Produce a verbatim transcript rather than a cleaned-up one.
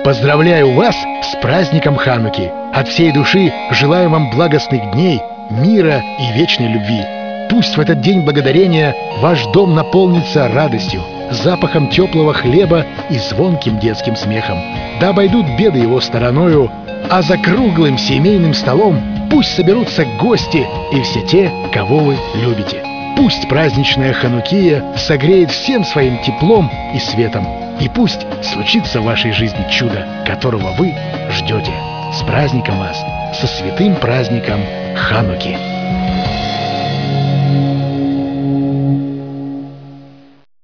Поздравляю вас с праздником Хануки! От всей души желаю вам благостных дней, мира и вечной любви. Пусть в этот день благодарения ваш дом наполнится радостью, запахом теплого хлеба и звонким детским смехом. Да обойдут беды его стороною, а за круглым семейным столом пусть соберутся гости и все те, кого вы любите. Пусть праздничная Ханукия согреет всем своим теплом и светом. И пусть случится в вашей жизни чудо, которого вы ждете. С праздником вас! Со святым праздником Хануки!